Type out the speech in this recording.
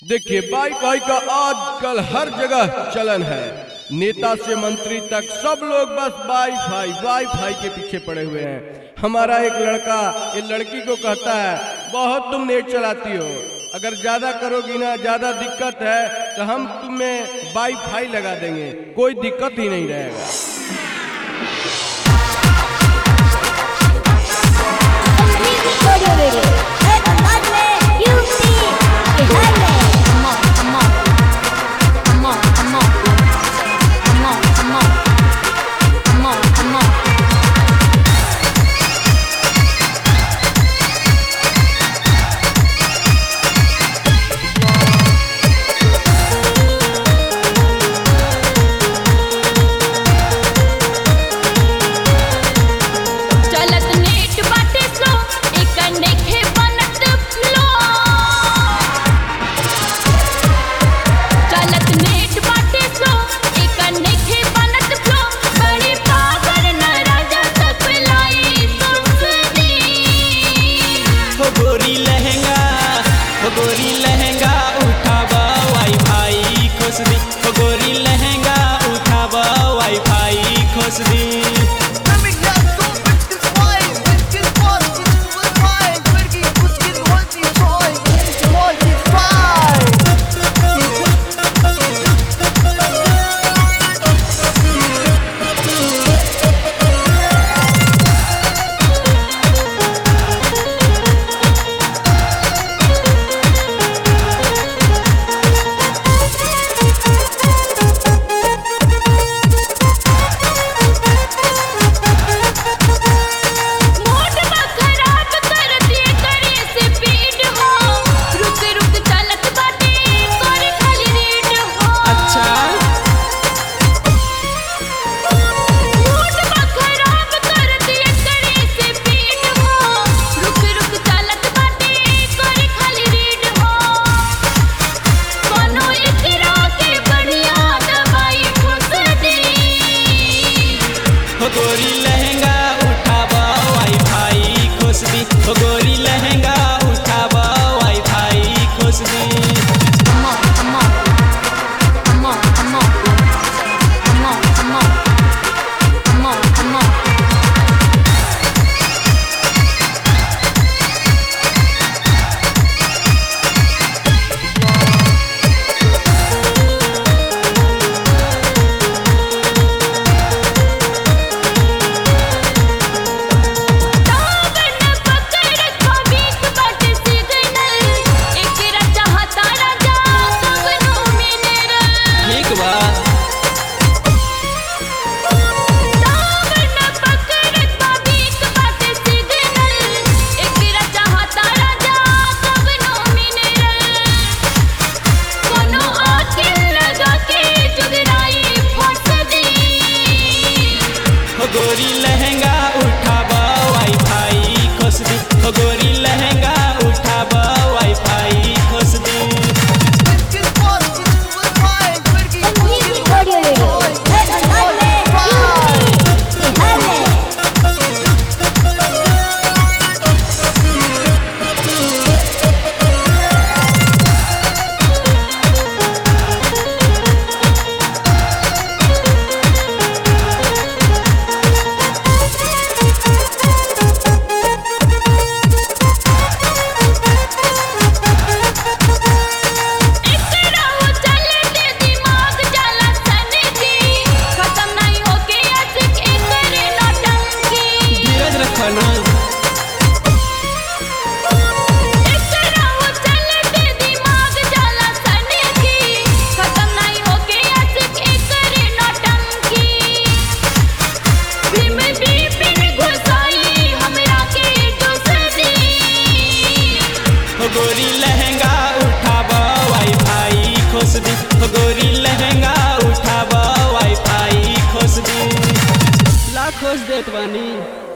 देखिए वाईफाई का आजकल हर जगह चलन है। नेता से मंत्री तक सब लोग बस वाईफाई के पीछे पड़े हुए हैं। हमारा एक लड़का ये लड़की को कहता है बहुत तुम नेट चलाती हो, अगर ज्यादा करोगी ना, ज्यादा दिक्कत है तो हम तुम्हें वाईफाई लगा देंगे, कोई दिक्कत ही नहीं रहेगा। गोरी लहंगा उठावा वाईफाई खोस दी, गोरी लहंगा उठावा वाईफाई खोस दी। गोरी लहंगा उठावा वाईफाई खोस दी, गोरी लहंगा उठावा वाईफाई खोस दी। गोरी लहंगा उठावा वाईफाई खोस दी, गोरी लहंगा उठावा वाईफाई खोस दी। गोरी लहंगा उठावा वाईफाई खोस दी, गोरी लहंगा उठावा वाईफाई खोस दी। ला खोस देत बानी।